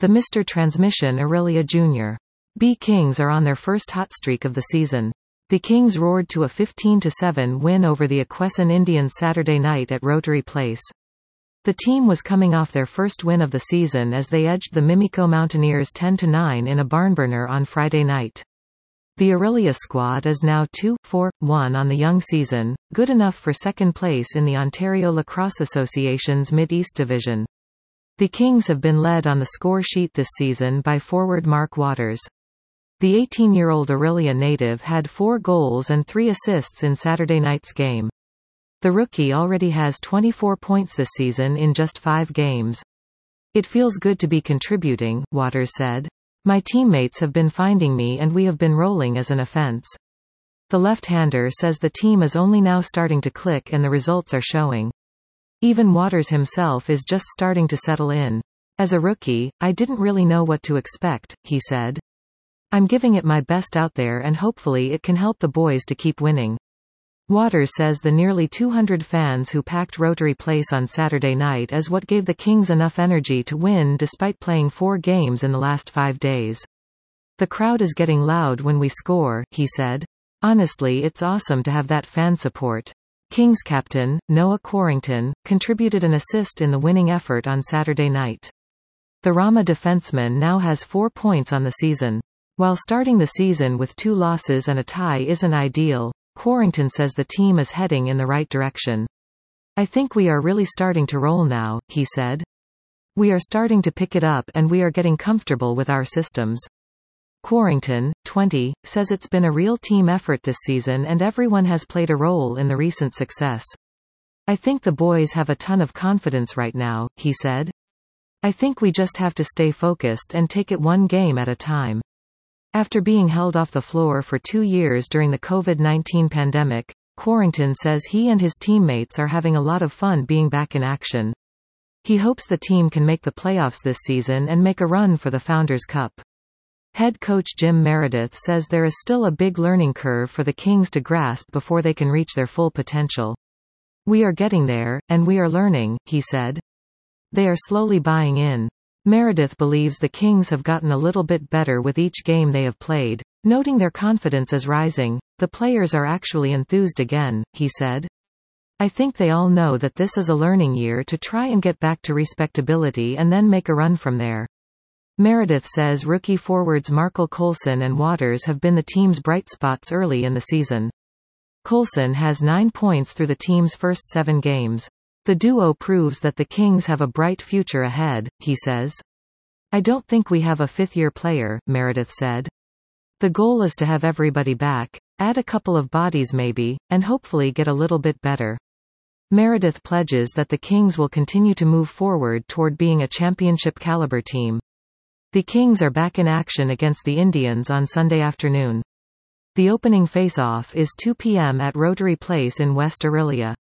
The Mr. Transmission Aurelia Jr. B Kings are on their first hot streak of the season. The Kings roared to a 15-7 win over the Akwesasne Indians Saturday night at Rotary Place. The team was coming off their first win of the season as they edged the Mimico Mountaineers 10-9 in a barnburner on Friday night. The Aurelia squad is now 2-4-1 on the young season, good enough for second place in the Ontario Lacrosse Association's Mid-East Division. The Kings have been led on the score sheet this season by forward Mark Waters. The 18-year-old Aurelia native had 4 goals and 3 assists in Saturday night's game. The rookie already has 24 points this season in just 5 games. "It feels good to be contributing," Waters said. "My teammates have been finding me and we have been rolling as an offense." The left-hander says the team is only now starting to click and the results are showing. Even Waters himself is just starting to settle in. "As a rookie, I didn't really know what to expect," he said. "I'm giving it my best out there and hopefully it can help the boys to keep winning." Waters says the nearly 200 fans who packed Rotary Place on Saturday night is what gave the Kings enough energy to win despite playing 4 games in the last 5 days. "The crowd is getting loud when we score," he said. "Honestly, it's awesome to have that fan support." Kings captain, Noah Quarrington, contributed an assist in the winning effort on Saturday night. The Rama defenseman now has 4 points on the season. While starting the season with 2 losses and a tie isn't ideal, Quarrington says the team is heading in the right direction. "I think we are really starting to roll now," he said. "We are starting to pick it up and we are getting comfortable with our systems." Quarrington, 20, says it's been a real team effort this season and everyone has played a role in the recent success. "I think the boys have a ton of confidence right now," he said. "I think we just have to stay focused and take it one game at a time." After being held off the floor for 2 years during the COVID-19 pandemic, Quarrington says he and his teammates are having a lot of fun being back in action. He hopes the team can make the playoffs this season and make a run for the Founders Cup. Head coach Jim Meredith says there is still a big learning curve for the Kings to grasp before they can reach their full potential. "We are getting there, and we are learning," he said. They are slowly buying in. Meredith believes the Kings have gotten a little bit better with each game they have played, noting their confidence is rising. "The players are actually enthused again," he said. "I think they all know that this is a learning year to try and get back to respectability and then make a run from there." Meredith says rookie forwards Markel Colson and Waters have been the team's bright spots early in the season. Colson has 9 points through the team's first 7 games. "The duo proves that the Kings have a bright future ahead," he says. "I don't think we have a 5th-year player," Meredith said. "The goal is to have everybody back, add a couple of bodies maybe, and hopefully get a little bit better." Meredith pledges that the Kings will continue to move forward toward being a championship-caliber team. The Kings are back in action against the Indians on Sunday afternoon. The opening face-off is 2 p.m. at Rotary Place in West Aurelia.